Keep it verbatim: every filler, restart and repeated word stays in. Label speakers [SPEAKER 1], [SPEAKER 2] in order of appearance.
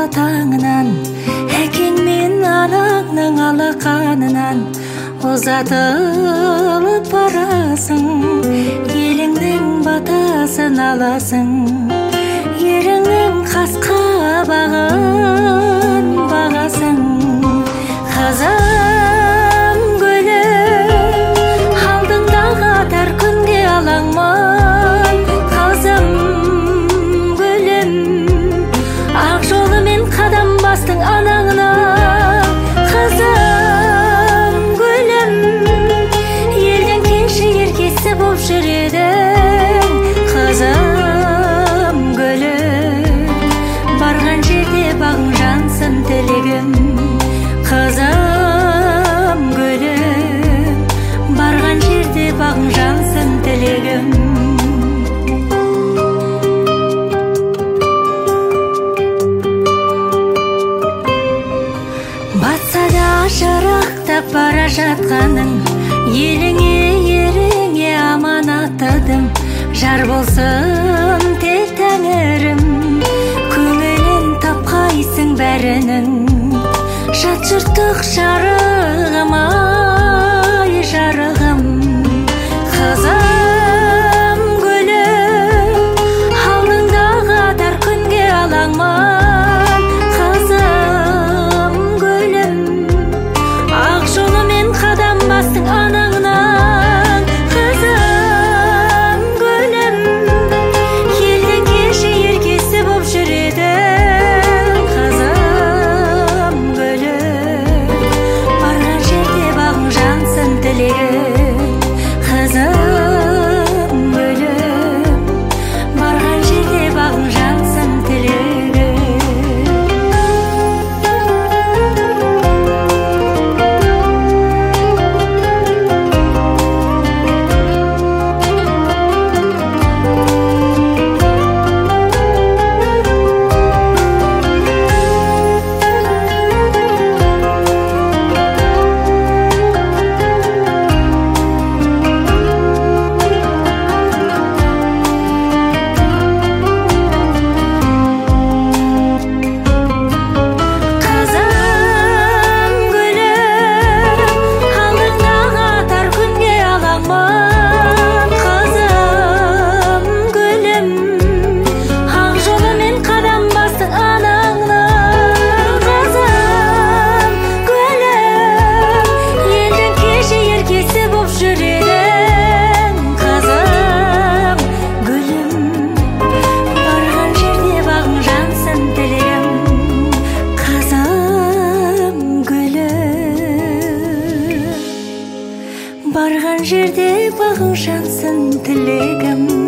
[SPEAKER 1] таңынан, әкең мен анаңның алақанынан ұзатылып барасың, еліңнің батасын аласың, еріңнің қасқа бағын бағасың. Қазан гүлі алдыңдағы атар күнге алаңмын, қазым гүлім ақ жолымен қадам бастың анаңна. Қазым гүлім елдің кенші еркесі боп жүредің. Қазым гүлім барған жерде бағың жансын тілегім. Қазым гүлім барған жерде бағың жансын тілегім. Батса да шырақтап бара жатқаның, еліңе еріңе аманаттадым. Жар болсын тек тәңірім, көңілін тапқайсың бәрінің. Жат жұрттық жарығым, ай жарығым. Қазым гүлім алдыңдағы атар күнге алаңмын, қазым гүлім ақ жолымен қадам бастың анаңнан. Қазым гүлім елдің кеші еркесі боп жүредің. Қазым гүлім барған жерде бағың жансын тілегім. Қазым гүлім барған жерде бағың жансын тілегім. Барған жерде бағың жансын тілегім.